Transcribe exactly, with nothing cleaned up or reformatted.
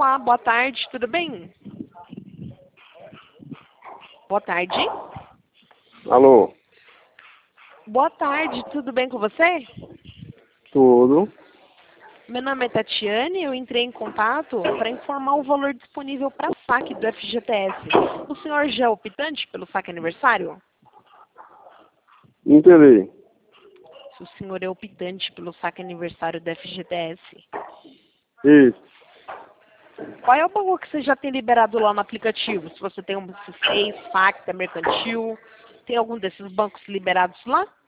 Olá, boa tarde, tudo bem? Boa tarde. Alô? Boa tarde, tudo bem com você? Tudo. Meu nome é Tatiane, eu entrei em contato para informar o valor disponível para saque do F G T S. O senhor já é optante pelo saque aniversário? Entendi. Se o senhor é optante pelo saque aniversário do F G T S. Isso. Qual é o valor que você já tem liberado lá no aplicativo? Se você tem um C seis, Facta, Mercantil, tem algum desses bancos liberados lá?